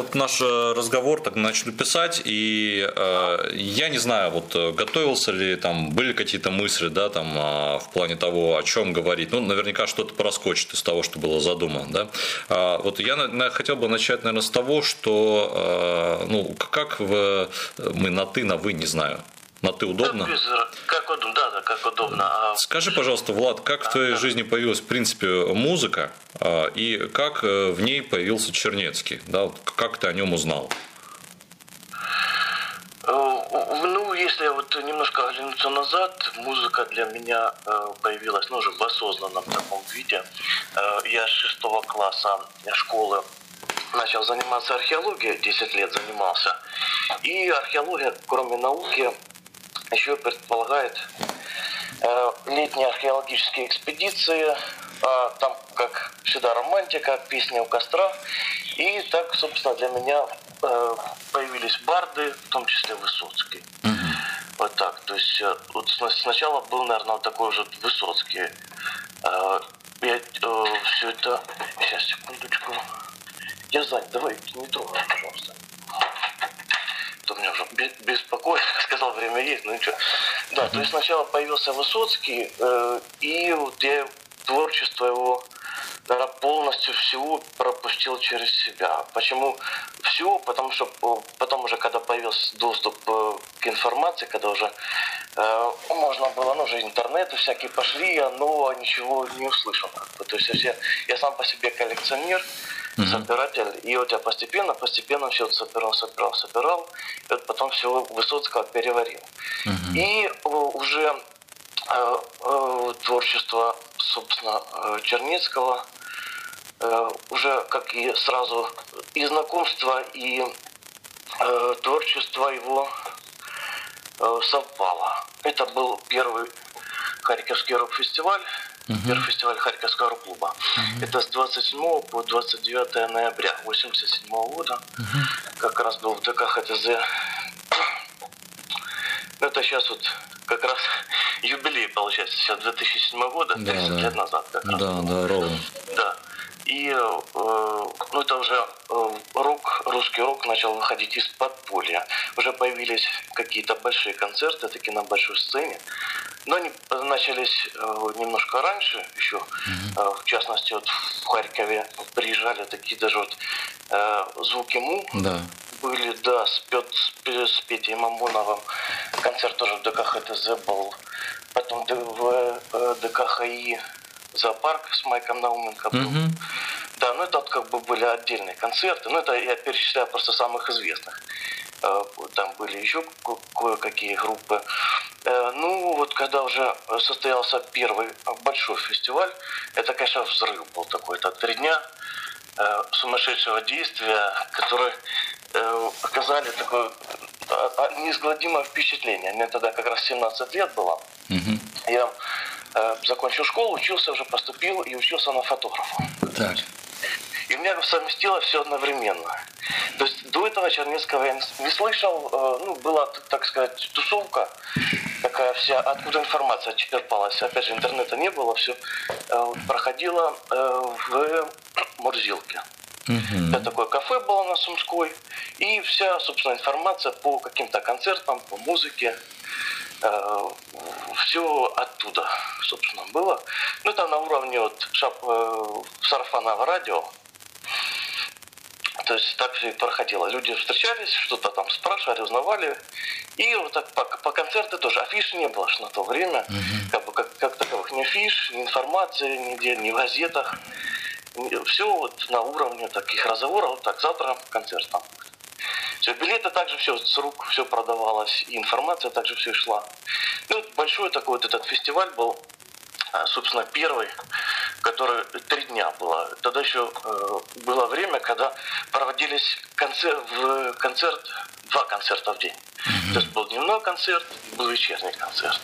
вот наш разговор так начали писать, и я не знаю, вот готовился ли, там, были какие-то мысли, да, там, в плане того, о чем говорить. Ну, наверняка что-то проскочит из того, что было задумано, да. Вот я хотел бы начать, наверное, с того, что, ну, как мы на «ты», на «вы», не знаю. На «ты» удобно? Как удобно, да, как удобно. Скажи, пожалуйста, Влад, как в твоей жизни появилась, в принципе, музыка, и как в ней появился Чернецкий? Да, как ты о нем узнал? Ну, если вот немножко оглянуться назад, музыка для меня появилась, ну, уже в осознанном таком виде. Я с 6 класса школы начал заниматься археологией, 10 лет занимался. И археология, кроме науки, еще предполагает летние археологические экспедиции, там, как всегда, романтика, песни у костра. И так, собственно, для меня появились барды, в том числе Высоцкий. Вот так. То есть вот сначала был, наверное, вот такой уже Высоцкий. Я все это... Сейчас, секундочку. Я занят, давай, не трогай, пожалуйста. То меня уже беспокоит, сказал, время есть, ну ничего. Да, то есть сначала появился Высоцкий, и вот я творчество его, наверное, полностью всего пропустил через себя. Почему всего? Потому что потом уже, когда появился доступ к информации, когда уже можно было, ну, уже интернеты всякие пошли, но ничего не услышал. То есть я сам по себе коллекционер, собиратель, и вот я постепенно все это собирал, и вот потом все Высоцкого переварил. И уже творчество, собственно, Чернецкого, уже как и сразу и знакомство, и творчество его совпало. Это был первый Харьковский рок-фестиваль, первый фестиваль Харьковского рок-клуба. Это с 27 по 29 ноября 1987 года. Как раз был в ДК ХТЗ. Это сейчас вот как раз юбилей, получается, сейчас 2007 года, 30 лет назад. Как раз. Да, ровно. Да. И ну, это уже русский рок начал выходить из подполья. Уже появились какие-то большие концерты, такие на большой сцене. Но они начались немножко раньше еще. В частности, вот в Харькове приезжали такие даже вот «Звуки Му». Да. Были, да, с Петей Мамоновым. Концерт тоже в ДК ХТЗ был. Потом в ДК ХАИ «Зоопарк» с Майком Науменко был. Да, ну это вот как бы были отдельные концерты. Ну это я перечисляю просто самых известных. Там были еще кое-какие группы. Ну вот когда уже состоялся первый большой фестиваль, это, конечно, взрыв был такой-то. 3 дня сумасшедшего действия, которые оказали такое неизгладимое впечатление. Мне тогда как раз 17 лет было. Я закончил школу, учился уже, поступил и учился на фотографа. Так. И у меня совместило все одновременно. То есть до этого Чернецкого я не слышал. Ну, была, так сказать, тусовка такая вся, откуда информация черпалась. Опять же, интернета не было, все проходило в Мурзилке. Это такое кафе было на Сумской. И вся, собственно, информация по каким-то концертам, по музыке, все оттуда, собственно, было. Ну, это на уровне вот сарафанного радио. То есть так все и проходило. Люди встречались, что-то там спрашивали, узнавали. И вот так по концерту тоже. Афиш не было ж на то время. Как таковых ни афиш, ни информации нигде, ни в газетах. Все вот на уровне таких разговоров. Вот так, завтра концерт там. Все, билеты также все с рук все продавалось, и информация также все шла. И вот большой такой вот этот фестиваль был, собственно, первый, который 3 дня было. Тогда еще было время, когда проводились 2 концерта в день. То есть был дневной концерт, был вечерний концерт.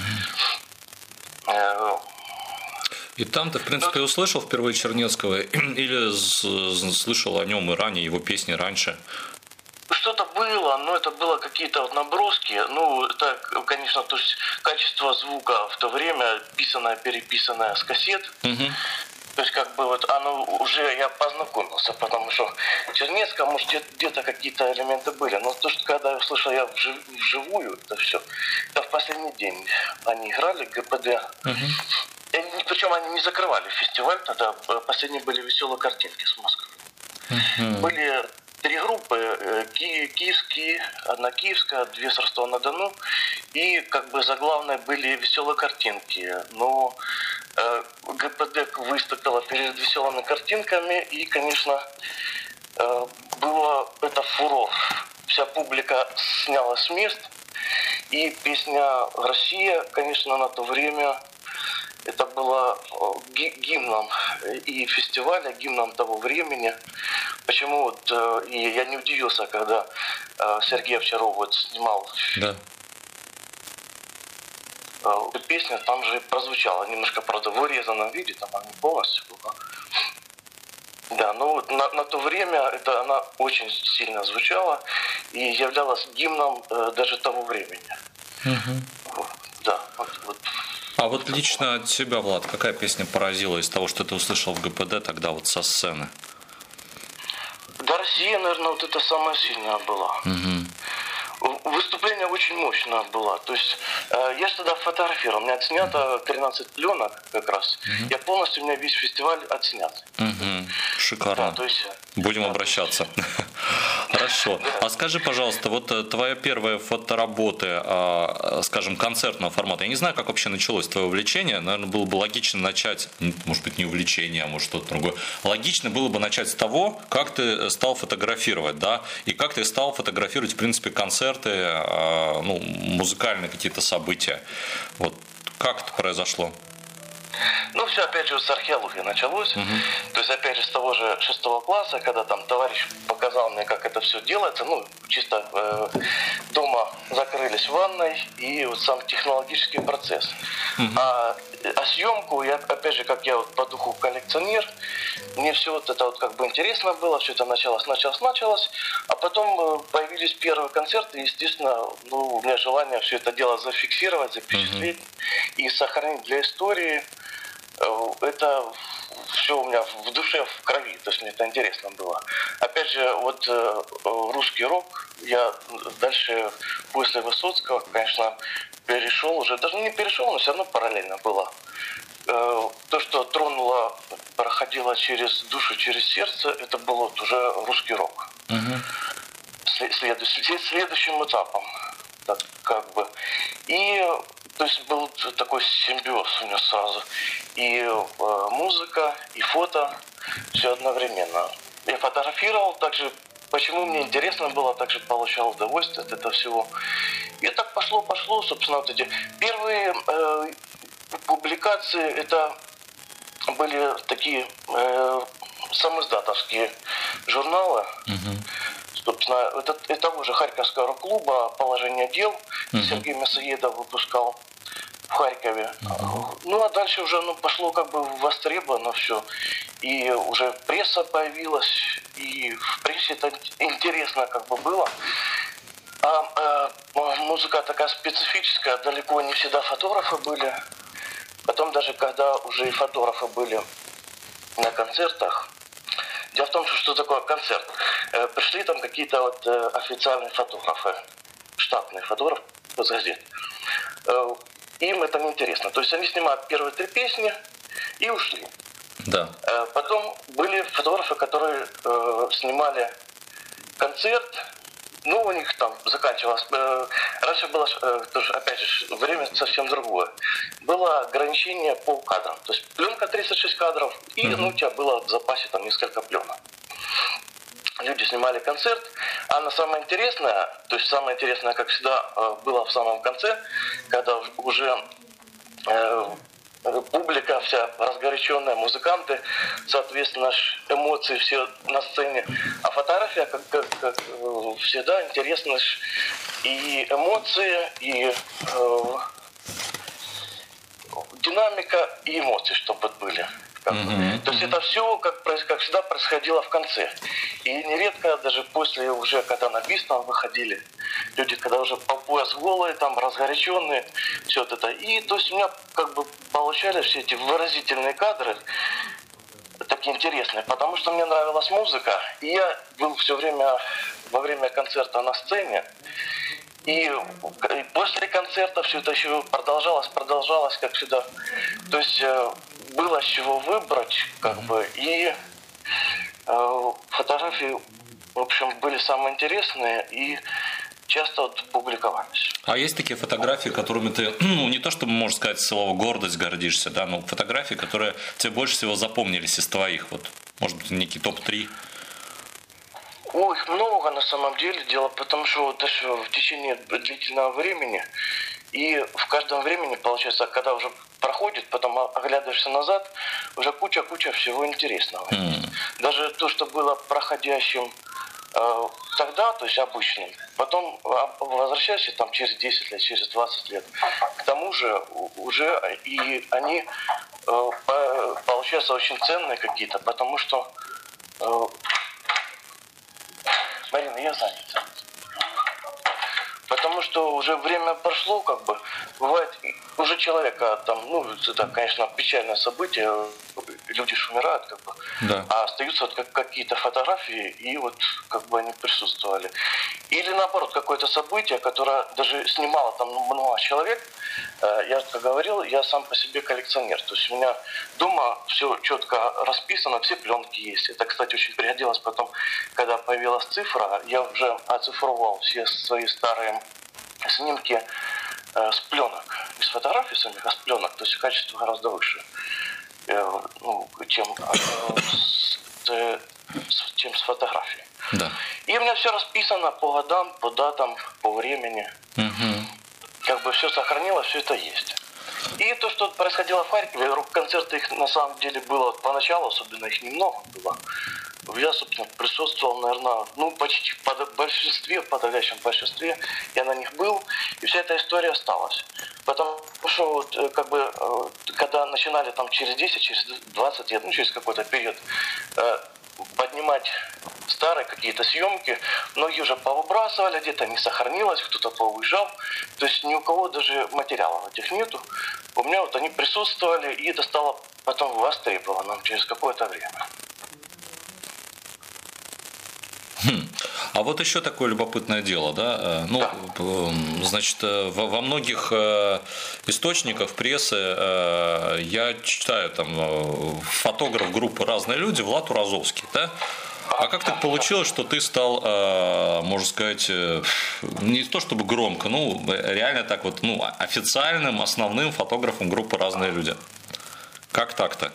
И там ты, в принципе, услышал впервые Чернецкого или слышал о нем и ранее, его песни раньше? Что-то было, но это было какие-то вот наброски. Ну, это, конечно, то есть качество звука в то время, писанное, переписанное с кассет. То есть, как бы вот оно уже я познакомился, потому что в Чернецком, может, где-то какие-то элементы были. Но то, что когда я услышал я вживую, это все. Да, в последний день они играли ГПД. Причем они не закрывали фестиваль, тогда последние были веселые картинки с Москвы. Были 3 группы, киевские, одна киевская, 2 с Ростова-на-Дону. И как бы заглавные были веселые картинки. Но ГПД выступила перед веселыми картинками. И, конечно, было это фурор. Вся публика снялась с мест. И песня «Россия», конечно, на то время это было гимном и фестиваля, гимном того времени. Почему вот, и я не удивился, когда Сергей Овчаров вот снимал эту песню, там же прозвучало немножко, правда, в вырезанном виде, там она не полностью была. Да, но вот на то время она очень сильно звучала и являлась гимном даже того времени. Да, вот. А вот лично от тебя, Влад, какая песня поразила из того, что ты услышал в ГПД тогда вот со сцены? Да, «Россия», наверное, вот это самая сильная была. Выступление очень мощное было. То есть я же тогда фотографировал. У меня отснято 13 пленок как раз. Я полностью, у меня весь фестиваль отснят. Шикарно. Да, то есть, будем обращаться. Хорошо. А скажи, пожалуйста, вот твоя первая фоторабота, скажем, концертного формата, я не знаю, как вообще началось твое увлечение, наверное, было бы логично начать, может быть, не увлечение, а может что-то другое. Логично было бы начать с того, как ты стал фотографировать, да, и как ты стал фотографировать, в принципе, концерты, ну, музыкальные какие-то события. Вот как это произошло? Ну, все, опять же, с археологии началось. То есть, опять же, с того же 6 класса, когда там товарищ показал мне, как это все делается, ну, чисто дома закрылись в ванной, и вот сам технологический процесс. А съемку, я, опять же, как я вот по духу коллекционер, мне все вот это вот как бы интересно было, все это началось, а потом появились первые концерты, и, естественно, ну, у меня желание все это дело зафиксировать, запечатлеть и сохранить для истории. Это все у меня в душе, в крови, то есть мне это интересно было. Опять же, вот русский рок, я дальше после Высоцкого, конечно, перешел уже, даже не перешел, но все равно параллельно было. То, что тронуло, проходило через душу, через сердце, это был вот уже русский рок. Следующим этапом, так, как бы. И то есть был такой симбиоз у меня сразу. И музыка, и фото, все одновременно. Я фотографировал, также, почему мне интересно было, также получал удовольствие от этого всего. И так пошло, собственно, вот эти первые публикации, это были такие самоиздатовские журналы. Собственно, это того же Харьковского рок-клуба «Положение дел» Сергей Мясоедов выпускал в Харькове. Ну, а дальше уже пошло как бы востребовано все. И уже пресса появилась, и в прессе это интересно как бы было. А музыка такая специфическая, далеко не всегда фотографы были. Потом даже когда уже и фотографы были на концертах, дело в том, что такое концерт. Пришли там какие-то вот официальные фотографы, штатные фотографы из газет. Им это неинтересно. То есть они снимают первые 3 песни и ушли. Да. Потом были фотографы, которые снимали концерт. Ну, у них там заканчивалось. Раньше было, тоже, опять же, время совсем другое. Было ограничение по кадрам. То есть пленка 36 кадров, и у тебя было в запасе там несколько пленок. Люди снимали концерт, а на самое интересное, то есть самое интересное, как всегда, было в самом конце, когда уже публика вся разгоряченная, музыканты, соответственно, эмоции все на сцене. А фотография, как всегда, интересно и эмоции, и динамика, и эмоции, чтобы были. То есть это все, как всегда, происходило в конце. И нередко, даже после уже, когда на бис там выходили, люди, когда уже по пояс голые, там, разгоряченные, все вот это. И то есть у меня как бы получались все эти выразительные кадры. такие интересные, потому что мне нравилась музыка, и я был все время во время концерта на сцене, и после концерта все это еще продолжалось, как всегда. То есть было с чего выбрать, как бы, и фотографии, в общем, были самые интересные и часто вот публиковались. А есть такие фотографии, которыми ты, ну, не то чтобы, можно сказать, слово гордость гордишься, да, но фотографии, которые тебе больше всего запомнились из твоих, вот, может быть, некий топ-3? Ой, их много на самом деле дела, потому что вот даже в течение длительного времени и в каждом времени, получается, когда уже проходит, потом оглядываешься назад, уже куча всего интересного. Даже то, что было проходящим тогда, то есть обычным, потом возвращаешься там через 10 лет, через 20 лет, к тому же уже и они получаются очень ценные какие-то, потому что Марина, я занята. Потому что уже время прошло, как бы, бывает, уже человека там, ну, это, конечно, печальное событие, люди ж умирают, как бы, да. А остаются вот какие-то фотографии, и вот, как бы, они присутствовали. Или, наоборот, какое-то событие, которое даже снимало там много человек, я как говорил, я сам по себе коллекционер. То есть у меня дома все четко расписано, все пленки есть. Это, кстати, очень пригодилось потом, когда появилась цифра. Я уже оцифровал все свои старые снимки с пленок. Не с фотографий самих, а с пленок. То есть качество гораздо выше, чем с фотографией. Да. И у меня все расписано по годам, по датам, по времени. Как бы все сохранилось, все это есть. И то, что происходило в Харькове, рок-концерты их на самом деле было поначалу, особенно их немного было. Я, собственно, присутствовал, наверное, почти в подавляющем большинстве. Я на них был, и вся эта история осталась. Потому что, вот, как бы, когда начинали там через 10, через 20 лет, через какой-то период, поднимать старые какие-то съемки, многие уже повыбрасывали, где-то не сохранилось, кто-то поуезжал. То есть ни у кого даже материалов этих нету. У меня вот они присутствовали, и это стало потом востребовано через какое-то время. А вот еще такое любопытное дело, да? Ну, да. Значит, во многих источниках прессы я читаю там фотограф группы «Разные люди» Влад Уразовский, да? А как так получилось, что ты стал, можно сказать, не то чтобы громко, ну, реально так вот, ну, официальным, основным фотографом группы «Разные люди»? Как так-то?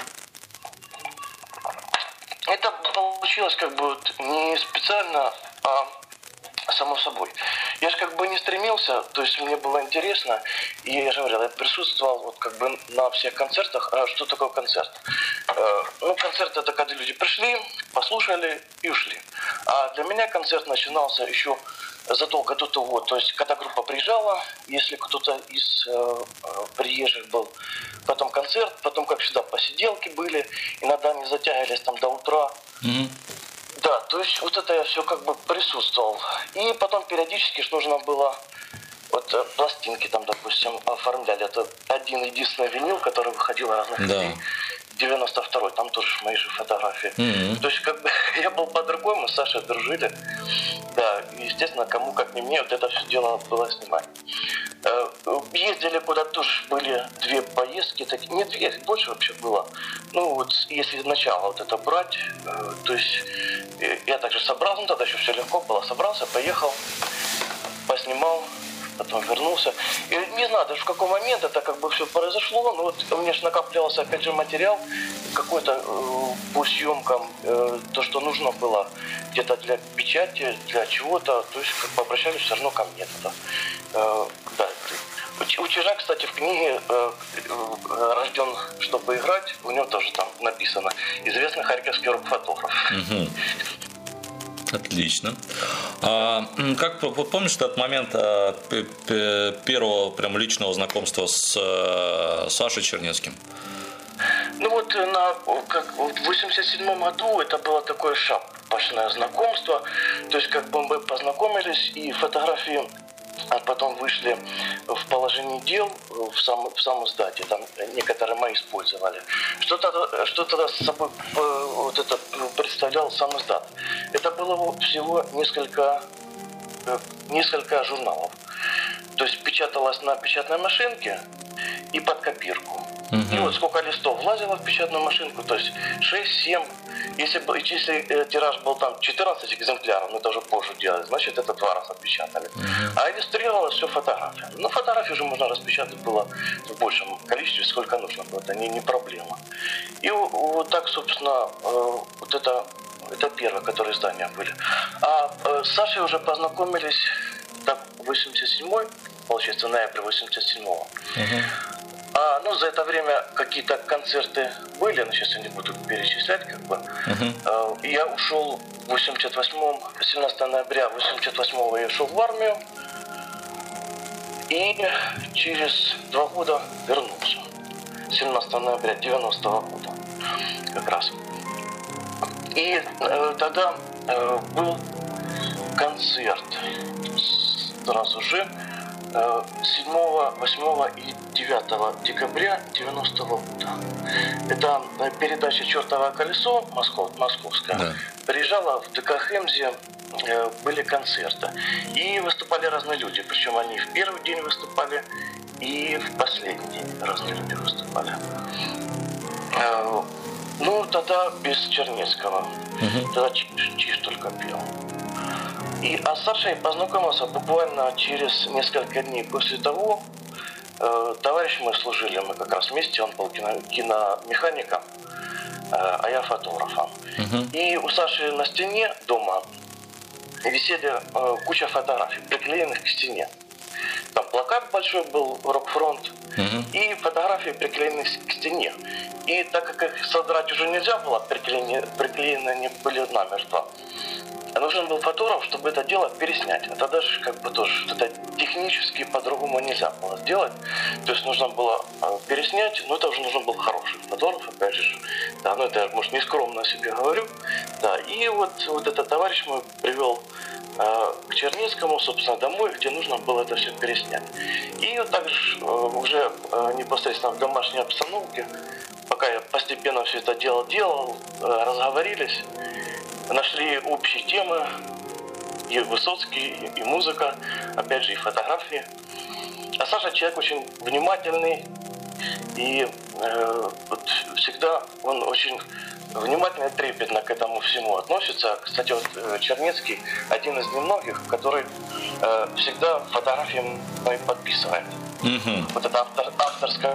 Это получилось как бы не специально, а само собой. Я же как бы не стремился, то есть мне было интересно, и я же говорил, я присутствовал вот как бы на всех концертах. А что такое концерт? Ну, концерт — это когда люди пришли, послушали и ушли. А для меня концерт начинался еще задолго до того, то есть когда группа приезжала, если кто-то из приезжих был, потом концерт, потом, как всегда, посиделки были, иногда они затягивались там до утра. Да, то есть вот это я все как бы присутствовал. И потом периодически ж нужно было вот пластинки там, допустим, оформляли. Это один единственный винил, который выходил разных людей. 92-й, там тоже мои же фотографии. То есть как бы я был под рукой, мы с Сашей дружили. Да, и, естественно, кому как не мне вот это все дело было снимать. Ездили куда тоже, были 2 поездки, такие, не 2, больше вообще было. Ну вот если сначала вот это брать, то есть я также собрался, тогда еще все легко было, собрался, поехал, поснимал, потом вернулся. И не знаю даже в какой момент это как бы все произошло, но вот у меня же накаплялся опять же материал какой-то по съемкам, то, что нужно было где-то для печати, для чего-то, то есть как бы обращались все равно ко мне тогда. Да. У Чижа, кстати, в книге «Рожден, чтобы играть», у него тоже там написано «Известный харьковский рок-фотограф». Отлично. Как помнишь этот момент первого прям личного знакомства с Сашей Чернецким? Ну вот в 87 году это было такое шапочное знакомство. То есть как бы мы познакомились, и фотографии а потом вышли в положении дел в самом издате, там некоторые мои использовали. Что тогда с собой вот это представлял сам издат? Это было всего несколько журналов. То есть печаталось на печатной машинке и под копирку. И вот сколько листов влазило в печатную машинку, то есть 6-7. Если тираж был там 14 экземпляров, но это уже позже делали, значит это 2 раза печатали. А иллюстрировалось все фотографиями. Но фотографии уже можно распечатать было в большем количестве, сколько нужно было, это не проблема. И вот так, собственно, вот это первое, которые издания были. А с Сашей уже познакомились так, 87-й, получается, ноябрь 87-го. Ну, за это время какие-то концерты были, но сейчас я не буду перечислять, как бы. Я ушел в 88-м, 17 ноября 88-го я ушел в армию. И через 2 года вернулся. 17 ноября 90-го года как раз. И тогда был концерт сразу же 7, 8 и 9 декабря 90-го года. Это передача «Чертово колесо» московская. Да. Приезжала в ДК «Хемзе», были концерты. И выступали разные люди. Причем они в первый день выступали и в последний день разные люди выступали. Ну, тогда без Чернецкого. Тогда Чиж только пел. А с Сашей познакомился буквально через несколько дней после того. Товарищ мы служили, мы как раз вместе, он был киномехаником, а я фотографом. И у Саши на стене дома висели куча фотографий, приклеенных к стене. Там плакат большой был, «Рок-фронт», и фотографии приклеены к стене. И так как их содрать уже нельзя было, приклеены они были намертво, нужен был фотограф, чтобы это дело переснять. А тогда же как бы тоже это технически по-другому нельзя было сделать. То есть нужно было переснять, но это уже нужен был хороший фотограф, опять же. Да, ну это я, может, не скромно о себе говорю. Да, и вот этот товарищ мой привел к Черницкому, собственно, домой, где нужно было это все переснять. И вот так же уже непосредственно в домашней обстановке, пока я постепенно все это делал, разговорились, нашли общие темы, и Высоцкий, и музыка, опять же, и фотографии. А Саша человек очень внимательный, и вот всегда он очень внимательно и трепетно к этому всему относится. Кстати, вот Чернецкий один из немногих, который всегда фотографии мои подписывает. Вот это авторская...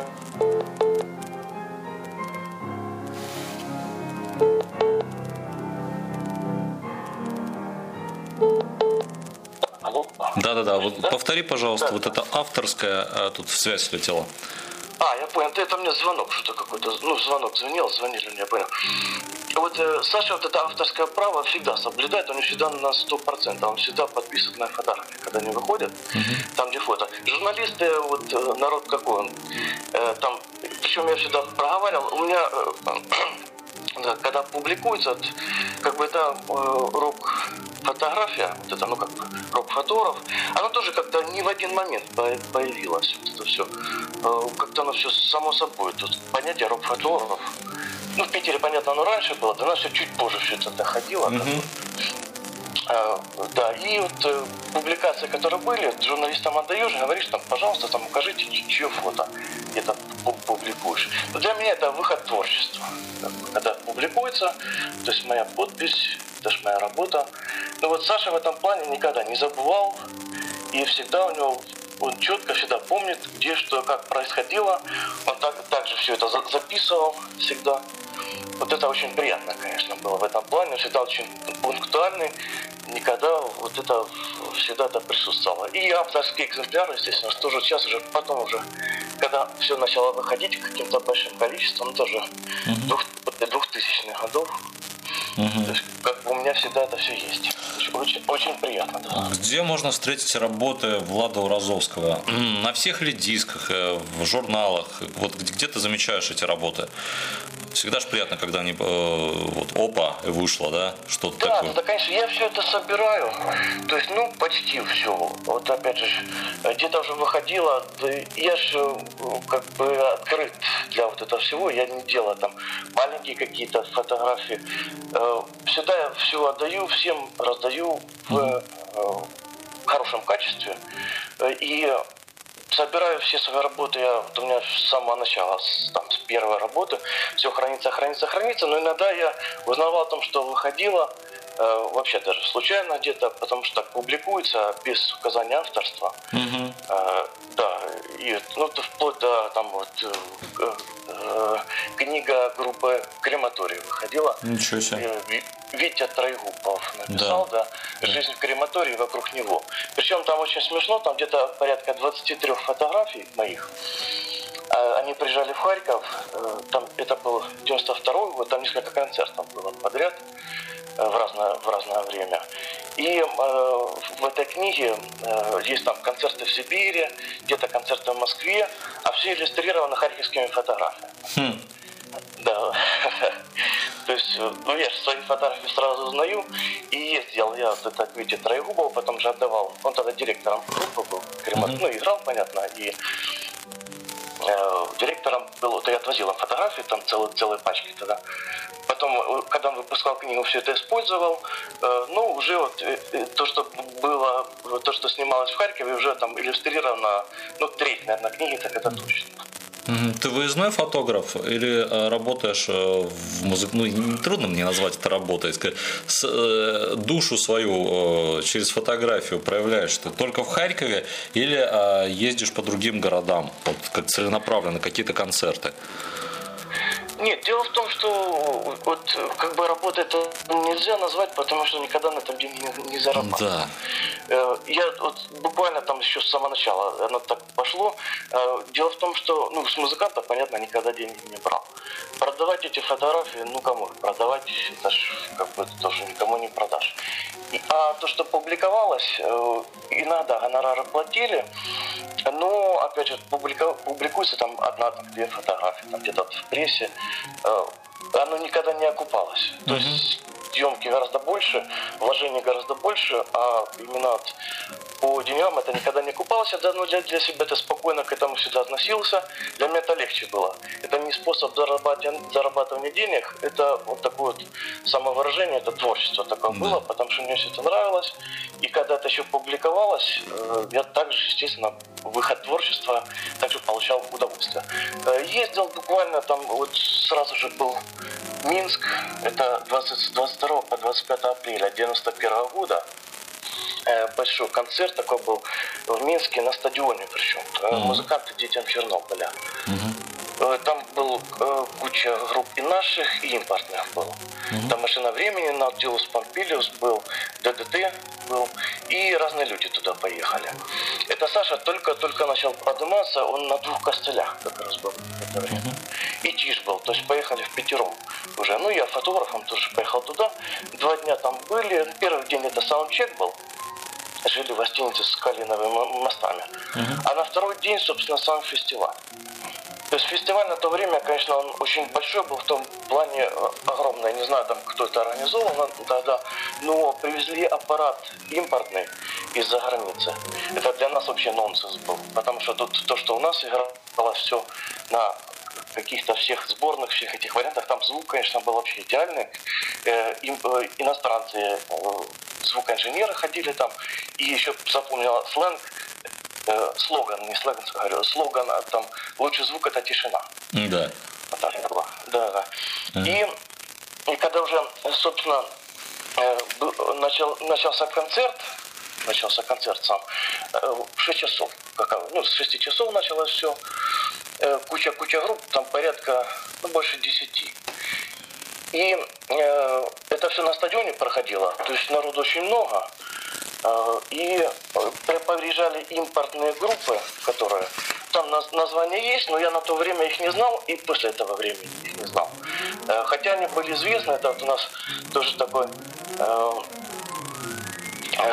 Да. Вот повтори, пожалуйста, вот это авторская, тут связь слетела. Я понял. Это мне звонок что-то какой-то. Звонок звонили мне, я понял. Вот Саша вот это авторское право всегда соблюдает, он всегда на 100%. Он всегда подписывает на фотографии, когда они выходят, там, где фото. Журналисты, вот народ какой он. Там, причем я всегда проговаривал, у меня... Когда публикуется, как бы это рок-фотография, вот это, как бы рок-фотограф, оно тоже как-то не в один момент появилось. Вот это все. Как-то оно все само собой. Тут понятие рок-фотограф. В Питере, понятно, оно раньше было, до нас все чуть позже все это доходило. Да, и вот публикации, которые были, журналистам отдаешь, говоришь, там, пожалуйста, там, укажите, чье фото где-то публикуешь. Но для меня это выход творчества. Когда публикуется, то есть моя подпись, это же моя работа. Но вот Саша в этом плане никогда не забывал, и всегда у него, он четко всегда помнит, где что, как происходило. Он также все это записывал всегда. Вот это очень приятно, конечно, было в этом плане. Он всегда очень пунктуальный, никогда вот это всегда это присутствовало. И авторские экземпляры, естественно, тоже сейчас уже, потом уже, когда все начало выходить каким-то большим количеством, тоже 2000-х годов, то есть, как бы у меня всегда это все есть. Очень, очень приятно. Да. Где можно встретить работы Влада Уразовского? На всех ли дисках, в журналах? Вот где ты замечаешь эти работы? Всегда же приятно, когда они вот опа, вышло, да, что-то такое. Да, конечно, я все это собираю. То есть, почти все. Вот опять же, где-то уже выходило. Я же как бы открыт для вот этого всего. Я не делаю там маленькие какие-то фотографии. Всегда я все отдаю, всем раздаю в хорошем качестве. И собираю все свои работы, у меня с самого начала, с первой работы, все хранится, но иногда я узнавал о том, что выходило, вообще даже случайно где-то, потому что так публикуется без указания авторства. Да, и вплоть до там книга группы «Крематорий» выходила. Ничего себе. Витя Троегубов написал, да, «Жизнь в крематории», вокруг него. Причем там очень смешно, там где-то порядка 23 фотографий моих. Они приезжали в Харьков, там это был 92-й год, там несколько концертов было подряд в разное время. И в этой книге есть там концерты в Сибири, где-то концерты в Москве, а все иллюстрированы харьковскими фотографиями. Да. То есть, я же свои фотографии сразу узнаю. И ездил я вот это к Вите Троегубову, потом же отдавал. Он тогда директором группы был. Играл, понятно. И директором был, вот я отвозил им фотографии, там целые пачки тогда. Потом, когда он выпускал книгу, все это использовал. Уже вот то, что было, то, что снималось в Харькове, уже там иллюстрировано, треть, наверное, книги, так это точно. Ты выездной фотограф или работаешь в музыке? Трудно мне назвать это работой. Душу свою через фотографию проявляешь ты только в Харькове или ездишь по другим городам, вот как целенаправленно, какие-то концерты? Нет, дело в том, что вот как бы работа это нельзя назвать, потому что никогда на этом деньги не зарабатываю. Да. Я вот буквально там еще с самого начала оно так пошло. Дело в том, что с музыканта, понятно, никогда деньги не брал. Продавать эти фотографии, кому их продавать, это ж как бы тоже никому не продашь. А то, что публиковалось, иногда гонорары платили, но опять же публикуется там одна-две фотографии, там где-то в прессе. Оно никогда не окупалось. То есть съемки гораздо больше, вложений гораздо больше, а именно по деньгам это никогда не окупалось. Для себя это спокойно к этому всегда относился. Для меня это легче было. Это не способ зарабатывания денег, это вот такое вот самовыражение, это творчество такое было, потому что мне все это нравилось. И когда это еще публиковалось, я также, естественно, выход творчества также получал удовольствие. Ездил буквально там, вот сразу же был Минск, это 22 по 25 апреля 91 года. Большой концерт такой был в Минске на стадионе, причем музыканты детям Чернобыля. Там был куча групп и наших, и импортных было. Там «Машина времени», «Наутилус Помпилиус» был, «ДДТ» был, и разные люди туда поехали. Это Саша только начал подниматься, он на 2 костылях как раз был в это время. И Тиш был, то есть поехали впятером уже. Я фотографом тоже поехал туда. 2 дня там были. Первый день это саундчек был. Жили в гостинице с калиновыми мостами. А на второй день, собственно, сам фестиваль. То есть фестиваль на то время, конечно, он очень большой был, в том плане огромный. Не знаю, там кто это организовал тогда, но привезли аппарат импортный из-за границы. Это для нас вообще нонсенс был. Потому что тут то, что у нас игралось все на каких-то всех сборных, всех этих вариантах, там звук, конечно, был вообще идеальный. Иностранцы, звукоинженеры ходили там. И еще запомнила сленг, слоган, не сленг, говорю, слоган там «Лучший звук – это тишина». Да. Вот так было. Да. И когда уже, собственно, начался концерт сам, в 6 часов, с 6 часов началось все. Куча групп, там порядка, больше 10. И это все на стадионе проходило, то есть народу очень много. И приезжали импортные группы, которые... Там названия есть, но я на то время их не знал, и после этого времени их не знал. Хотя они были известны, это вот у нас тоже такой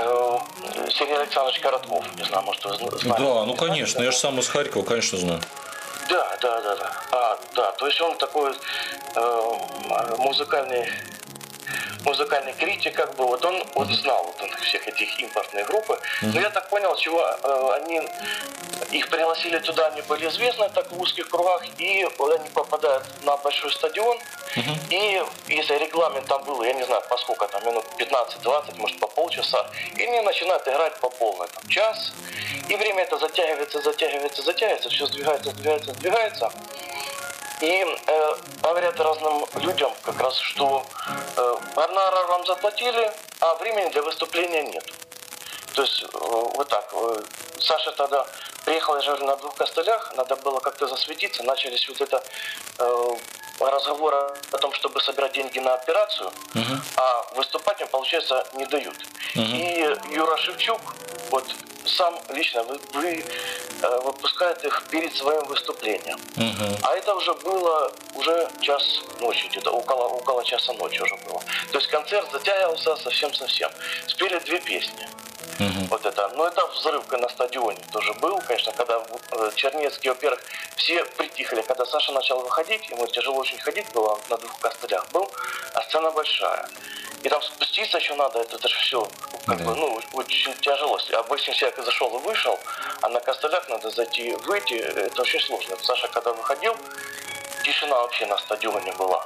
Сергей Александрович Коротков, не знаю, может, вы знаете. Да, ну конечно, я же сам из Харькова, конечно, знаю. Да. Да, то есть он такой музыкальный критик, как бы, вот он знал вот он всех этих импортных групп. Но я так понял, чего они их пригласили туда, они были известны так в узких кругах, и они попадают на большой стадион, и если регламент там был, я не знаю, по сколько там, минут 15-20, может, по полчаса, и они начинают играть по полной, там, час, и время это затягивается, все сдвигается. И говорят разным людям как раз, что гонорар вам заплатили, а времени для выступления нет. То есть вот так. Саша тогда приехал, я же говорю, на 2 костылях, надо было как-то засветиться. Начались вот это разговоры о том, чтобы собирать деньги на операцию, а выступать им, получается, не дают. И Юра Шевчук вот сам лично выпускает их перед своим выступлением. А это уже было час ночи, где-то около часа ночи уже было. То есть концерт затягивался совсем. Спели 2 песни. Вот это. Но это взрыв на стадионе тоже был, конечно, когда Чернецкий, во-первых, все притихли. Когда Саша начал выходить, ему тяжело очень ходить было, на 2 костылях был, а сцена большая. И там спуститься еще надо, это же все очень тяжело. Обычный человек зашел и вышел, а на костылях надо зайти, выйти, это очень сложно. Саша когда выходил, тишина вообще на стадионе была.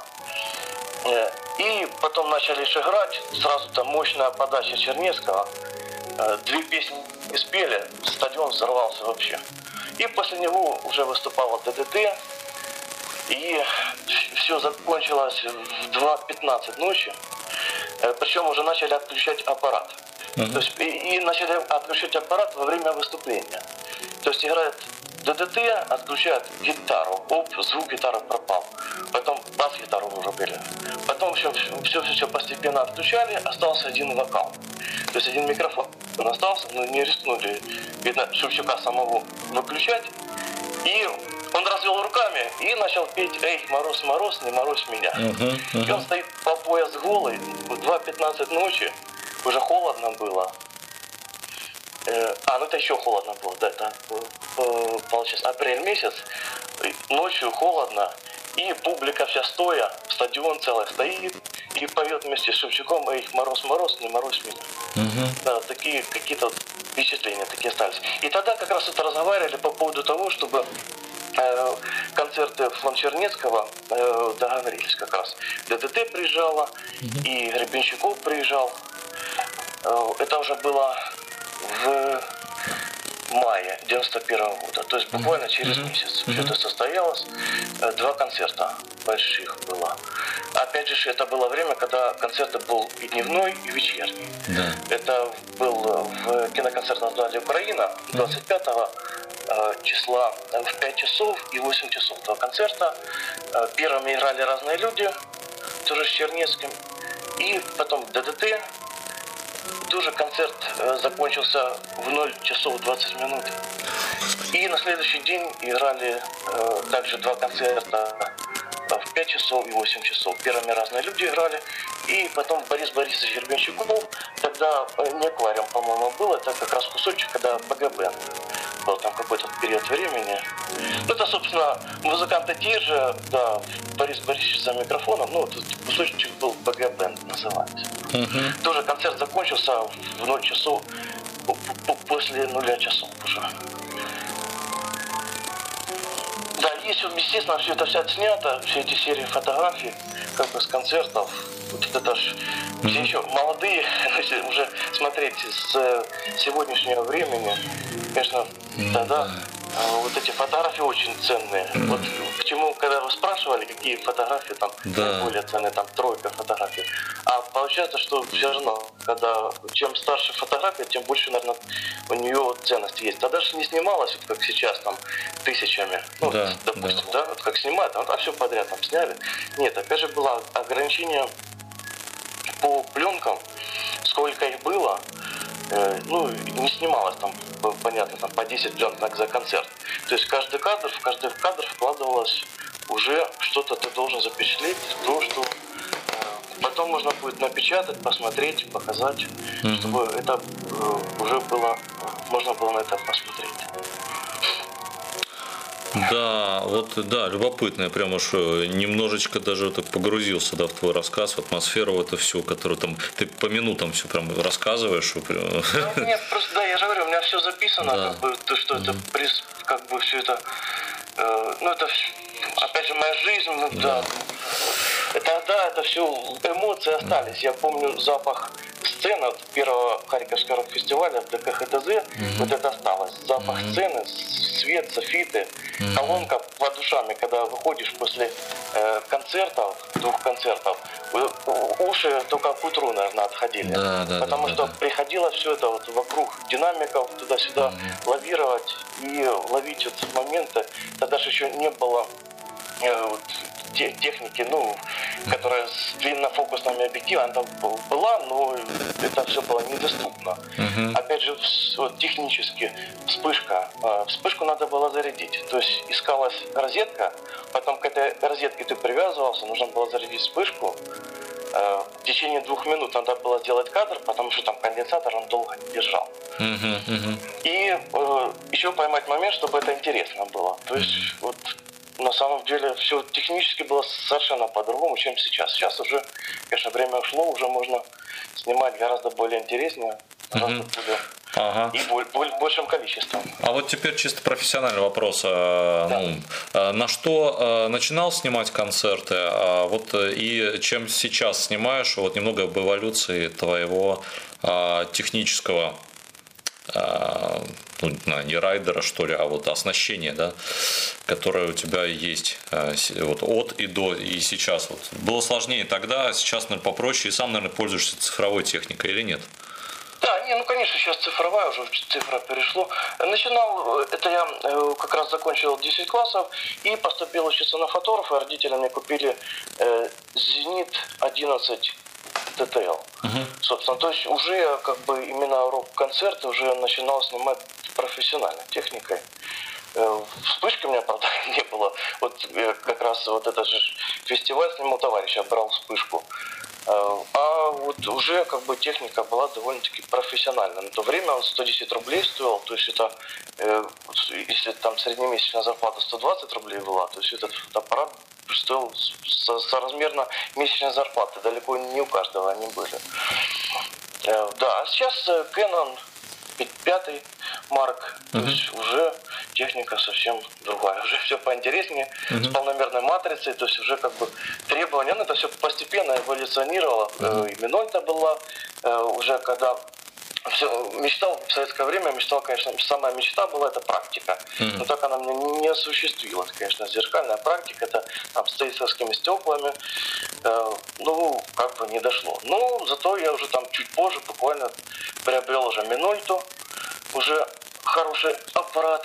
И потом начали играть, сразу там мощная подача Чернецкого. 2 песни спели, стадион взорвался вообще. И после него уже выступала ДДТ, и все закончилось в 2:15 ночи. Причем уже начали отключать аппарат. То есть, и начали отключать аппарат во время выступления. То есть играет ДДТ, отключают гитару, звук гитары пропал. Потом бас-гитару вырубили. Потом все постепенно отключали, остался один вокал. То есть один микрофон остался, но не рискнули, видно, Шевчука самого выключать. И он развел руками и начал петь «Эй, мороз, мороз, не морозь меня». И он стоит по пояс голый, в 2:15 ночи, уже холодно было. Это еще холодно было, да, это получается апрель месяц, ночью холодно, и публика вся стоя, стадион целый стоит и поет вместе с Шевчуком «Эй, мороз, мороз, не морозь меня». Да, такие какие-то впечатления такие остались. И тогда как раз вот разговаривали по поводу того, чтобы концерты фон Чернецкого договорились как раз. ДДТ приезжала, и Гребенщиков приезжал. Это уже было в мае 91 года, то есть буквально через месяц. Все это состоялось. 2 концерта больших было. Опять же, это было время, когда концерт был и дневной, и вечерний. Это был в киноконцертном зале «Украина» 25 числа в 5 часов и 8 часов 2 концерта. Первыми играли разные люди, тоже с Чернецким. И потом ДДТ. Тоже концерт закончился в 0 часов 20 минут. И на следующий день играли также 2 концерта в 5 часов и 8 часов. Первыми разные люди играли. И потом Борис Борисович Гребенщиков, тогда не аквариум, по-моему, был, это как раз кусочек, когда БГБ был там какой-то период времени. Ну, это, собственно, музыканты те же, да, Борис Борисович за микрофоном, ну, этот кусочек был БГБ, называется. Тоже концерт закончился в 0 часов, после 0 часов уже. Да, есть, естественно, все это все отснято, все эти серии фотографий, как бы с концертов. Вот это ж все еще молодые, если уже смотреть с сегодняшнего времени, конечно, тогда вот эти фотографии очень ценные. Вот к чему, когда вы спрашивали, какие фотографии там более ценные, там 3 фотографий. А получается, что все равно, когда чем старше фотография, тем больше, наверное, у нее ценность есть. Тогда же не снималось, вот как сейчас, там, тысячами. Ну, допустим, да, вот как снимают, там все подряд там сняли. Нет, опять же, было ограничение по пленкам, сколько их было. Ну, не снималось там, понятно, там по 10 пленок за концерт. То есть в каждый кадр вкладывалось уже что-то, ты должен запечатлеть, то, что Потом можно будет напечатать, посмотреть, показать, чтобы это уже было, можно было на это посмотреть. Да, вот, да, любопытно, я прям уж немножечко даже так погрузился, да, в твой рассказ, в атмосферу в это всю, которую там, ты по минутам все прям рассказываешь. Ну, нет, просто, да, я же говорю, у меня все записано, да. как бы, то, что это, как бы, все это, ну, это, опять же, моя жизнь, ну, да. Это все эмоции остались. Я помню запах сцены от первого Харьковского рок-фестиваля в ДКХТЗ. Вот это осталось. Запах сцены, свет, софиты, колонка под ушами, когда выходишь после концертов, 2 концертов, уши только к утру, наверное, отходили. Потому что приходило все это вот вокруг динамиков, туда-сюда лавировать и ловить вот моменты. Тогда же еще не было техники, ну, которая с длиннофокусными объективами, она там была, но это все было недоступно. Опять же, вот, технически вспышку надо было зарядить. То есть искалась розетка, потом к этой розетке ты привязывался, нужно было зарядить вспышку. В течение 2 минут надо было сделать кадр, потому что там конденсатор он долго не держал. И еще поймать момент, чтобы это интересно было. То есть вот на самом деле все технически было совершенно по-другому, чем сейчас. Сейчас уже, конечно, время ушло, уже можно снимать гораздо более интереснее, гораздо более и большим количеством. А вот теперь чисто профессиональный вопрос. На что начинал снимать концерты, вот и чем сейчас снимаешь, вот немного об эволюции твоего технического, ну, не райдера, что ли, а вот оснащение, да, которое у тебя есть вот от и до, и сейчас. Вот. Было сложнее тогда, а сейчас, наверное, попроще, и сам, наверное, пользуешься цифровой техникой или нет? Да, ну, конечно, сейчас цифровая, уже цифра перешло. Начинал, это я как раз закончил 10 классов и поступил учиться на фотографа. Родители мне купили «Зенит 11 ТТЛ». Собственно, то есть уже как бы именно рок-концерты уже начинал снимать профессиональной техникой. Вспышки у меня, правда, не было. Вот как раз вот этот же фестиваль снимал товарища, брал вспышку. А вот уже как бы техника была довольно-таки профессиональная. На то время он 110 рублей стоил, то есть это, если там среднемесячная зарплата 120 рублей была, то есть этот фотоаппарат стоил соразмерно месячной зарплаты. Далеко не у каждого они были. Да, а сейчас Canon 5 Марк, то есть уже техника совсем другая, уже все поинтереснее, с полномерной матрицей, то есть уже как бы требования, ну это все постепенно эволюционировало, и Минольта была, уже когда все, мечтал в советское время, конечно, самая мечта была это практика, но так она мне не осуществилась, конечно, зеркальная практика, это там с тейсовскими стеклами, ну, как бы не дошло. Но зато я уже там чуть позже буквально приобрел уже Минольту, уже хороший аппарат,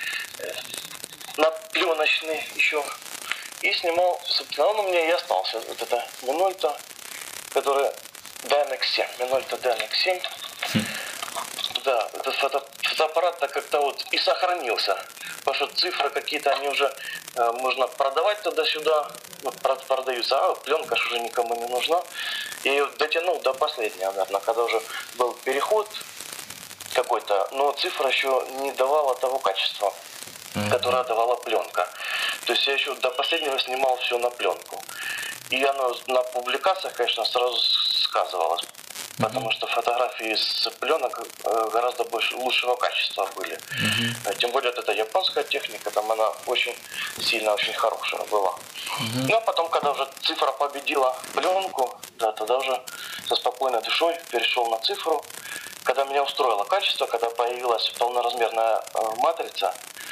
на пленочный еще, и снимал, собственно, он у меня и остался, вот это Минольта, который DNX7, Минольта DNX7. Да, этот фотоаппарат-то как-то вот и сохранился, потому что цифры какие-то, они уже можно продавать туда-сюда, вот, продаются, а пленка же уже никому не нужна. Я ее дотянул до последнего, наверное, когда уже был переход какой-то, но цифра еще не давала того качества, которое давала пленка. То есть я еще до последнего снимал все на пленку. И оно на публикациях, конечно, сразу сказывалось. Потому что фотографии с пленок гораздо больше, лучшего качества были. Тем более это японская техника, там она очень сильно, очень хорошая была. Ну а потом, когда уже цифра победила пленку, да, тогда уже со спокойной душой перешел на цифру. Когда меня устроило качество, когда появилась полноразмерная матрица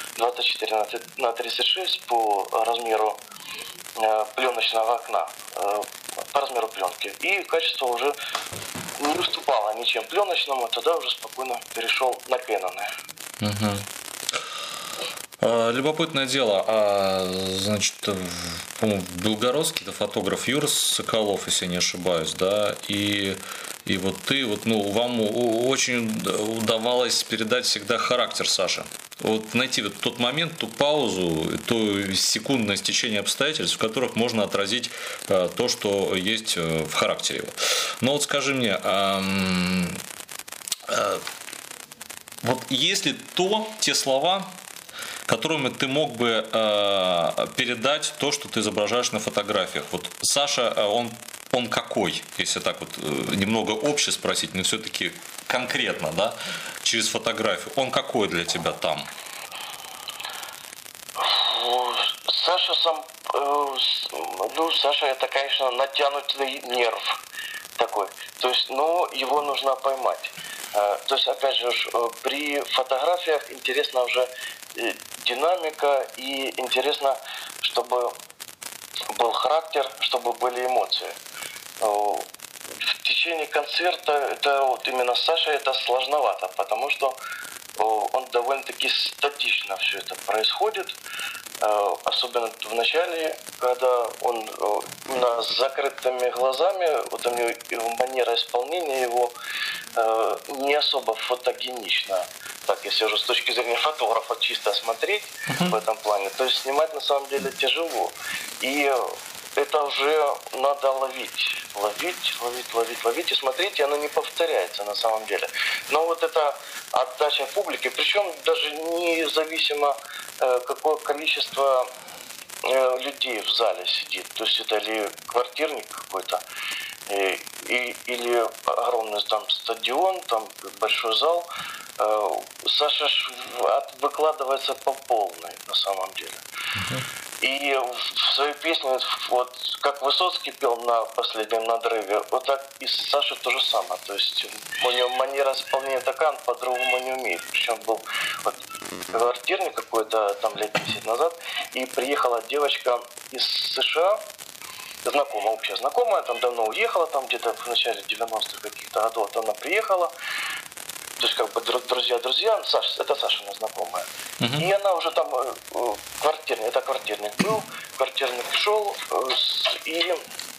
24×36 по размеру пленочного окна, по размеру пленки, и качество уже не уступало ничем пленочному, тогда уже спокойно перешел на Canon. Любопытное дело, значит, по-моему, белгородский фотограф Юра Соколов, если я не ошибаюсь, да, и вот ты, вот, ну, вам очень удавалось передать всегда характер Саши. Вот найти вот тот момент, ту паузу, то секундное стечение обстоятельств, в которых можно отразить то, что есть в характере его. Но вот скажи мне, вот есть ли те слова, которыми ты мог бы передать то, что ты изображаешь на фотографиях? Вот Саша, он какой, если так вот немного обще спросить, но все-таки конкретно, да, через фотографию, он какой для тебя там? Саша Саша это, конечно, натянутый нерв такой. То есть, его нужно поймать. То есть, опять же, при фотографиях интересна уже динамика и интересно, чтобы был характер, чтобы были эмоции. В течение концерта это вот именно с Сашей это сложновато, потому что он довольно-таки статично все это происходит, особенно в начале, когда он именно с закрытыми глазами, вот у него манера исполнения его не особо фотогенична. Так, если уже с точки зрения фотографа чисто смотреть в этом плане, то есть снимать на самом деле тяжело. И это уже надо ловить и смотреть, и оно не повторяется на самом деле. Но вот эта отдача публике, причем даже независимо какое количество людей в зале сидит, то есть это ли квартирник какой-то, или огромный там стадион, там большой зал, Саша выкладывается по полной на самом деле. И в своей песне, вот как Высоцкий пел на последнем надрыве, вот так и Саша то же самое. То есть у него манера исполнения такая, он по-другому не умеет. Причем был вот квартирник какой-то там лет 10 назад, и приехала девочка из США, общая знакомая, там давно уехала, там где-то в начале 90-х каких-то годов она приехала. То есть как бы друзья, это Сашина знакомая. И она уже там квартирник был, квартирник шел, и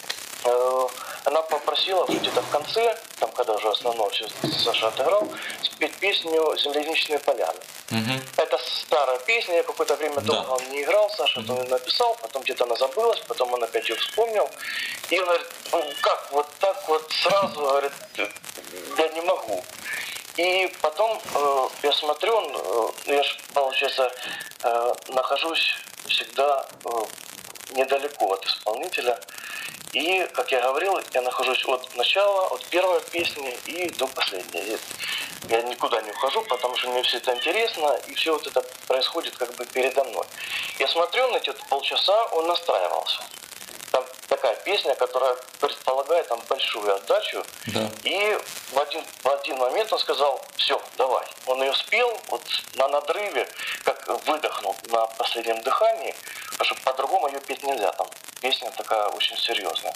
она попросила уже где-то в конце, там когда уже основное все Саша отыграл, спеть песню «Земляничные поляны». Это старая песня, я какое-то время долго он не играл, Саша то написал, потом где-то она забылась, потом он опять ее вспомнил. И он говорит, как вот так вот сразу, говорит, я не могу. И потом я смотрю, я же, получается, нахожусь всегда недалеко от исполнителя. И, как я говорил, я нахожусь от начала, от первой песни и до последней. Я никуда не ухожу, потому что мне все это интересно, и все вот это происходит как бы передо мной. Я смотрю на эти полчаса, он настраивался. Там такая песня, которая предполагает там большую отдачу. Да. И в один момент он сказал, все, давай. Он ее спел вот на надрыве, как выдохнул на последнем дыхании, потому что по-другому ее петь нельзя. Там песня такая очень серьезная.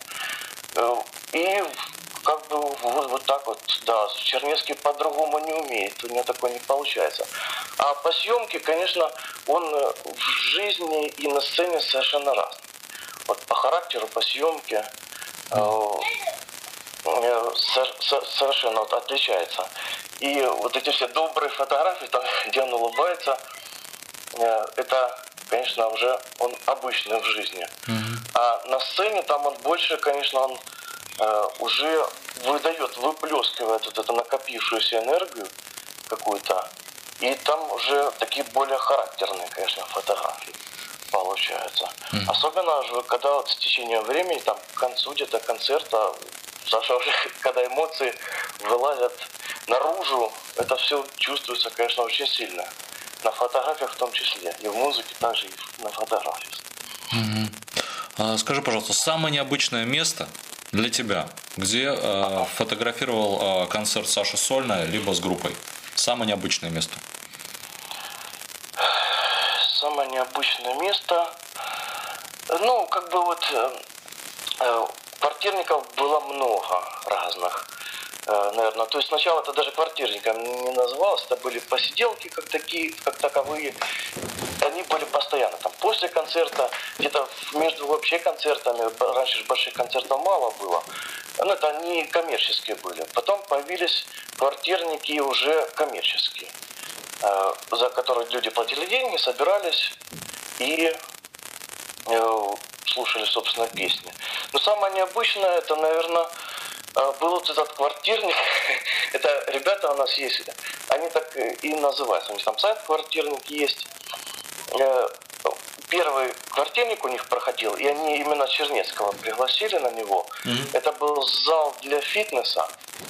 И как бы вот так вот, да, Чернецкий по-другому не умеет, у него такое не получается. А по съемке, конечно, он в жизни и на сцене совершенно разный. Вот по характеру, по съемке совершенно вот отличается. И вот эти все добрые фотографии, там, где он улыбается, это, конечно, уже он обычный в жизни. А на сцене там он больше, конечно, он уже выплескивает вот эту накопившуюся энергию какую-то. И там уже такие более характерные, конечно, фотографии получаются. Особенно же, когда вот с течением времени, там, к концу где-то концерта, Саша уже, когда эмоции вылазят наружу, это все чувствуется, конечно, очень сильно. На фотографиях в том числе. И в музыке также, и на фотографиях. Скажи, пожалуйста, самое необычное место для тебя, где фотографировал концерт Саши сольно, либо с группой? Самое необычное место. Самое необычное место. Ну, как бы вот квартирников было много разных, наверное. То есть сначала это даже квартирником не называлось, это были посиделки как таковые. Они были постоянно там после концерта, где-то между вообще концертами, раньше же больших концертов мало было, но это они коммерческие были. Потом появились квартирники уже коммерческие. за которые люди платили деньги, собирались и слушали, собственно, песни. Но самое необычное, это, наверное, был вот этот квартирник. Это ребята у нас есть, они так и называются. У них там сайт «Квартирник» есть. Первый квартирник у них проходил, и они именно Чернецкого пригласили на него. Это был зал для фитнеса.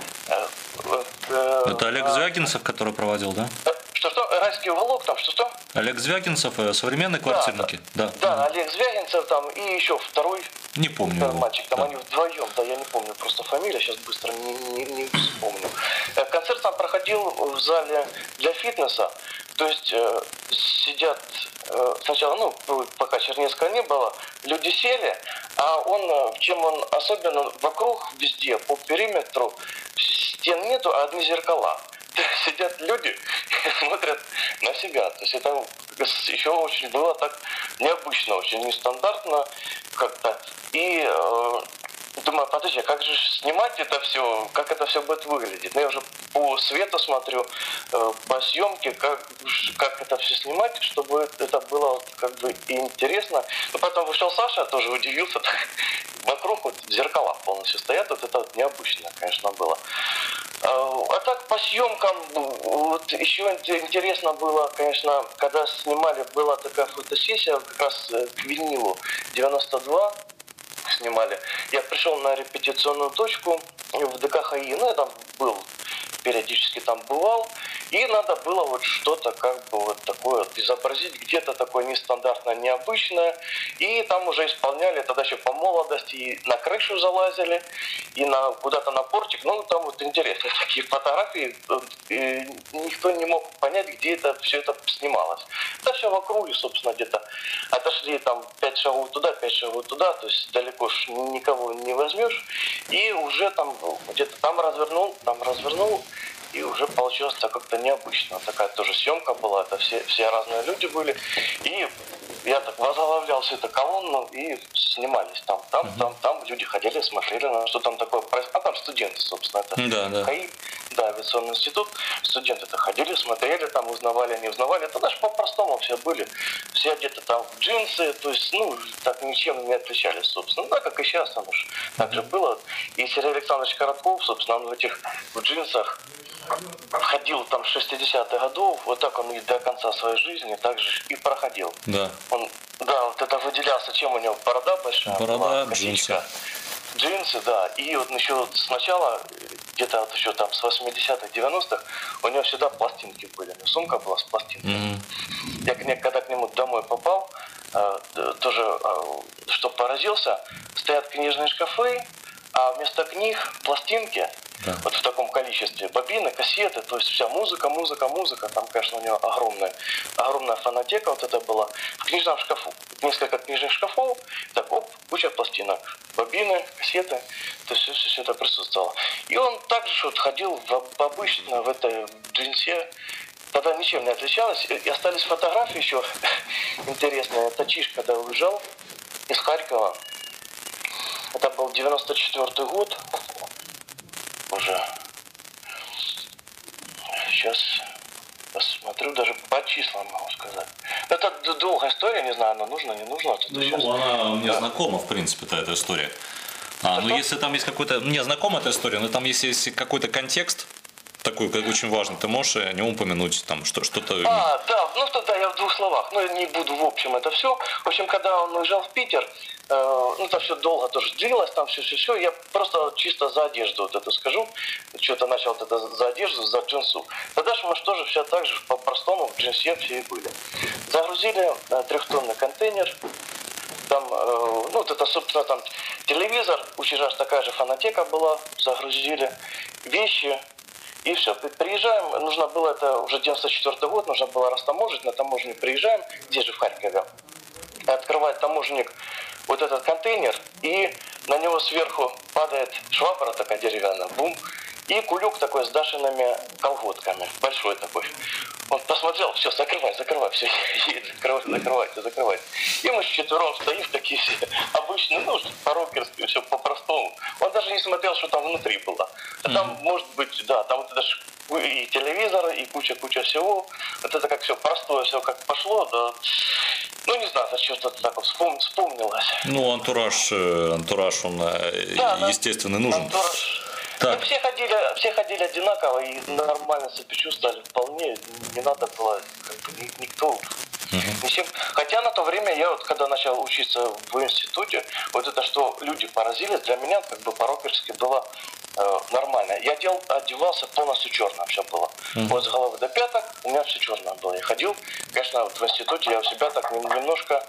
Это Олег Звягинцев, который проводил, да? Что? Райский уголок там, что? Олег Звягинцев, современные квартирники? Да, Олег Звягинцев там и еще второй. Не помню. Мальчик, там они вдвоем, да, я не помню просто фамилия, сейчас быстро не вспомню. Концерт там проходил в зале для фитнеса, то есть сидят сначала, пока Чернецкого не было, люди сели, а чем он особенно, вокруг везде, по периметру стен нету, а одни зеркала. Сидят люди и смотрят на себя. То есть это еще очень было так необычно, очень нестандартно как-то. И думаю, подожди, как же снимать это все, как это все будет выглядеть? Я уже по свету смотрю, по съемке, как это все снимать, чтобы это было как бы интересно. Но потом вышел Саша, тоже удивился. Вокруг вот зеркала полностью стоят, вот это вот необычно, конечно, было. А так по съемкам, вот еще интересно было, конечно, когда снимали, была такая фотосессия, как раз к винилу 92 снимали. Я пришел на репетиционную точку в ДКХИ, я там был, периодически там бывал, и надо было вот что-то как бы вот такое вот изобразить, где-то такое нестандартное, необычное, и там уже исполняли, тогда еще по молодости, и на крышу залазили, и куда-то на портик, там вот интересные такие фотографии, и никто не мог понять, где это все это снималось. Да все в округе, собственно, где-то отошли там 5 шагов туда, 5 шагов туда, то есть далеко ж никого не возьмешь, и уже там где-то там развернул, и уже получилось так как-то необычно. Такая тоже съемка была, это все разные люди были. И я так возглавлял всю эту колонну, и снимались там люди ходили, смотрели, что там такое происходит. А там студенты, собственно, это КАИ, авиационный институт. Студенты-то ходили, смотрели, там узнавали, не узнавали. Это даже по-простому все были. Все одеты там в джинсы, то есть, так ничем не отличались, собственно. Да, как и сейчас, там уж так же было. И Сергей Александрович Коротков, собственно, он в джинсах ходил там 60-х годов, вот так он и до конца своей жизни так же и проходил. Да. Вот это выделялся, чем у него борода большая. Борода, джинсы. Джинсы, да. И вот еще сначала, где-то вот еще там с 80-х, 90-х, у него всегда пластинки были. Сумка была с пластинками. Я когда к нему домой попал, тоже, что поразился, стоят книжные шкафы, а вместо книг пластинки. Да. Вот в таком количестве. Бобины, кассеты, то есть вся музыка. Там, конечно, у него огромная фонотека вот это была. В книжном шкафу. Несколько книжных шкафов. Так, куча пластинок. Бобины, кассеты. То есть все это присутствовало. И он также вот ходил обычно в этой джинсе. Тогда ничем не отличалось. И остались фотографии еще интересные. Это Чиж, когда уезжал из Харькова. Это был 94-й год. Уже. Сейчас посмотрю, даже по числам могу сказать. Это долгая история, не знаю, она нужна, не нужна. Она мне знакома, в принципе, эта история. Если там есть какой-то... Мне знакома эта история, но там есть какой-то контекст, такой, как очень важный, ты можешь о нем упомянуть, там, что-то... Тогда я в 2 словах, не буду в общем это все. В общем, когда он уезжал в Питер, это все долго тоже длилось, там все, я просто чисто за одежду вот это скажу, что-то начал вот это за одежду, за джинсу. Тогда же мы тоже все так же по-простому в джинсе все и были. Загрузили 3-тонный контейнер, там, это, собственно, там телевизор, у Чижа такая же фонотека была, загрузили вещи. И все, приезжаем, нужно было, это уже 94-й год, нужно было растаможить, на таможню приезжаем, здесь же в Харькове. Открывает таможенник вот этот контейнер, и на него сверху падает швабра такая деревянная, бум, и кулек такой с Дашиными колготками, большой такой. Он посмотрел сказал, все, закрывай, все, закрывайте. И мы четвером стоим, такие все обычные, ну, по-рокерски, все по-простому. Он даже не смотрел, что там внутри было. А там, может быть, да, там вот даже и телевизор, и куча всего. Вот это как все простое, все как пошло, да. Ну, не знаю, что-то так вот вспомнилось. Ну, антураж, он, да, естественно, нужен. Антураж. Так. Ну, все ходили одинаково и нормально себя чувствовали вполне. Не надо было как бы никто. Хотя на то время я вот когда начал учиться в институте, вот это что люди поразились, для меня как бы по-рокерски было нормально. Я одевался полностью черным, все было. Вот с головы до пяток у меня все черное было. Я ходил, конечно, вот в институте я у себя так немножко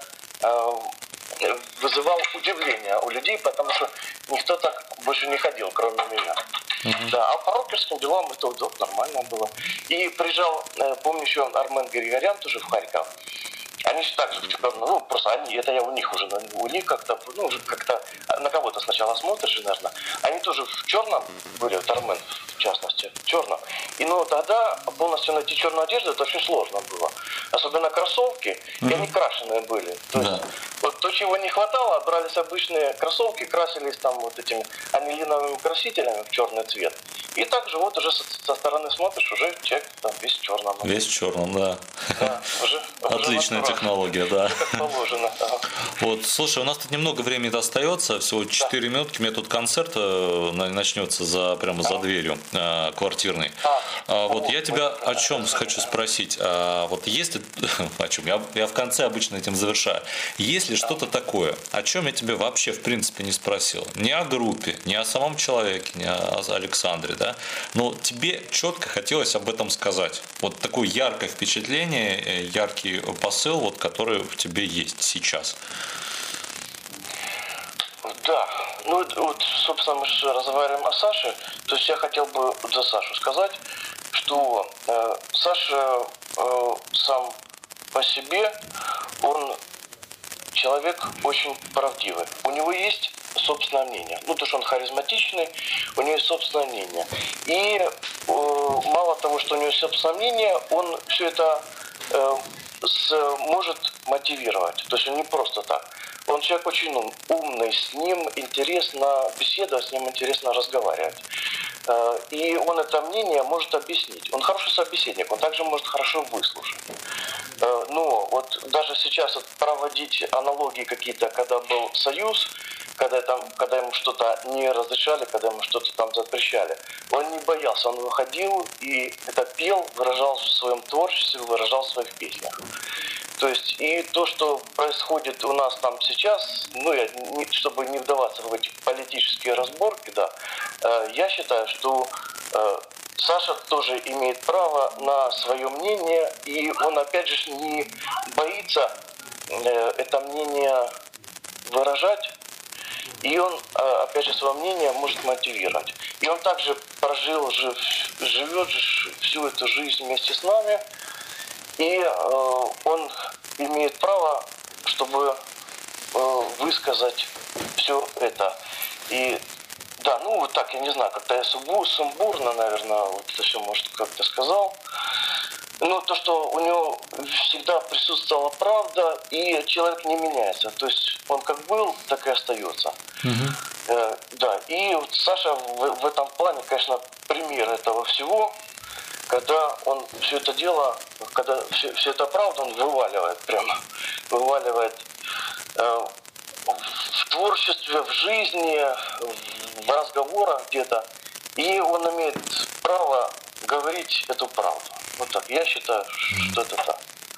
вызывал удивление у людей, потому что никто так больше не ходил, кроме меня. Да, а по рокерским делам это вот нормально было. И приезжал, помню, еще Армен Григорян тоже в Харьков. Они же так же, ну, просто они, это я у них уже, у них как-то, ну, уже как-то на кого-то сначала смотришь, наверное. Они тоже в черном были, вот Армен, в частности, в черном. И, ну, тогда полностью найти черную одежду, это очень сложно было. Особенно кроссовки, и они крашеные были. То есть, вот то, чего не хватало, брались обычные кроссовки, красились там вот этими анилиновыми красителями в черный цвет. И также вот уже со стороны смотришь, уже человек там весь в черном. Весь в черном, да. Да, отличная технология, да. Как положено. Вот, слушай, у нас тут немного времени остается, всего 4 минутки, у меня тут концерт начнется прямо за дверью квартирной. Вот я тебя о чем хочу спросить. Вот есть ли, о чем? Я в конце обычно этим завершаю. Есть ли что-то такое, о чем я тебе вообще в принципе не спросил? Не о группе, не о самом человеке, не о Александре, да? Но тебе четко хотелось об этом сказать. Вот такое яркое впечатление, яркий посыл, вот, который в тебе есть сейчас. Да, ну вот, собственно, мы же разговариваем о Саше, то есть я хотел бы за Сашу сказать, что Саша сам по себе, он человек очень правдивый. У него есть собственное мнение. Ну, то, что он харизматичный, у него есть собственное мнение. И мало того, что у него есть собственное мнение, он все это может мотивировать. То есть он не просто так. Он человек очень умный, с ним интересно беседовать, с ним интересно разговаривать. И он это мнение может объяснить. Он хороший собеседник, он также может хорошо выслушать. Но вот даже сейчас вот проводить аналогии какие-то, когда был Союз, когда ему что-то не разрешали, когда ему что-то там запрещали, он не боялся, он выходил и это пел, выражал в своем творчестве, выражал в своих песнях. То есть и то, что происходит у нас там сейчас, ну, чтобы не вдаваться в эти политические разборки, да, я считаю, что Саша тоже имеет право на свое мнение, и он, опять же, не боится это мнение выражать, и он, опять же, свое мнение может мотивировать. И он также живет всю эту жизнь вместе с нами, и он имеет право, чтобы высказать все это. И да, ну вот так, я не знаю, как-то я сумбурно, наверное, вот это все, может, как-то сказал. Но то, что у него всегда присутствовала правда, и человек не меняется. То есть он как был, так и остается. Да, и вот Саша в этом плане, конечно, пример этого всего, когда он все это дело, когда все это правда, он вываливает в творчестве, в жизни, в разговорах где-то, и он имеет право говорить эту правду. Вот так. Я считаю, что это так.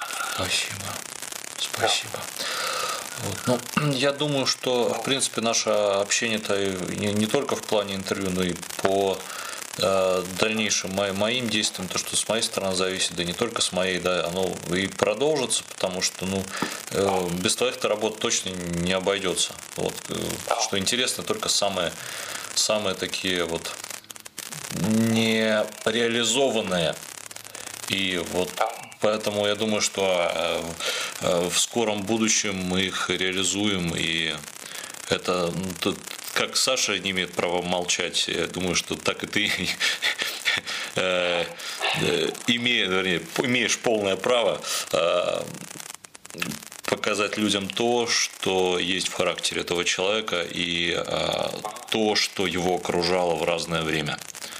Спасибо. Вот. Ну, я думаю, что, в принципе, наше общение-то не только в плане интервью, но и по дальнейшим моим действиям, то, что с моей стороны зависит, да не только с моей, да, оно и продолжится, потому что, ну, без твоих-то работ точно не обойдется. Вот. Что интересно, только самые такие вот нереализованные. И вот поэтому я думаю, что в скором будущем мы их реализуем, и это как Саша не имеет права молчать, я думаю, что так и ты имеешь полное право показать людям то, что есть в характере этого человека и то, что его окружало в разное время.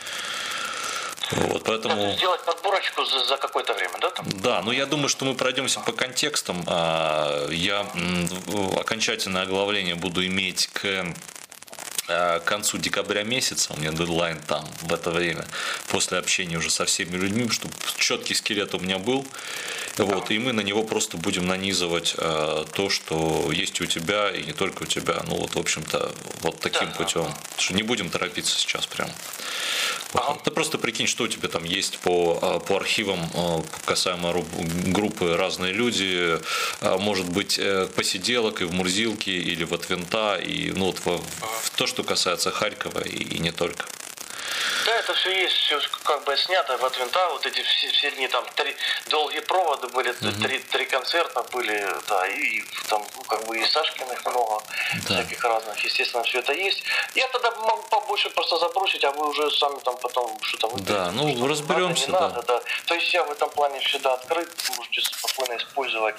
Вот, поэтому... Сделать подборочку за какое-то время, да? Там? Да, но я думаю, что мы пройдемся по контекстам. Я окончательное оглавление буду иметь к концу декабря месяца, у меня дедлайн там в это время, после общения уже со всеми людьми, чтобы четкий скелет у меня был. Вот, и мы на него просто будем нанизывать то, что есть у тебя, и не только у тебя. Ну вот, в общем-то, вот таким путем. Что не будем торопиться сейчас прям. Ты просто прикинь, что у тебя там есть по архивам касаемо группы «Разные люди». Может быть, посиделок и в Мурзилке, или в Винта, и ну, вот в то, что касается Харькова, и не только. Да, это все есть, все как бы снято от Винта, вот эти все дни, там долгие проводы были, три концерта были, да, и там как бы и Сашкиных много, всяких разных, естественно, все это есть. Я тогда могу побольше просто забросить, а вы уже сами там потом что-то выберете. Да, ну разберемся, надо, не надо, да. То есть я в этом плане всегда открыт, можете спокойно использовать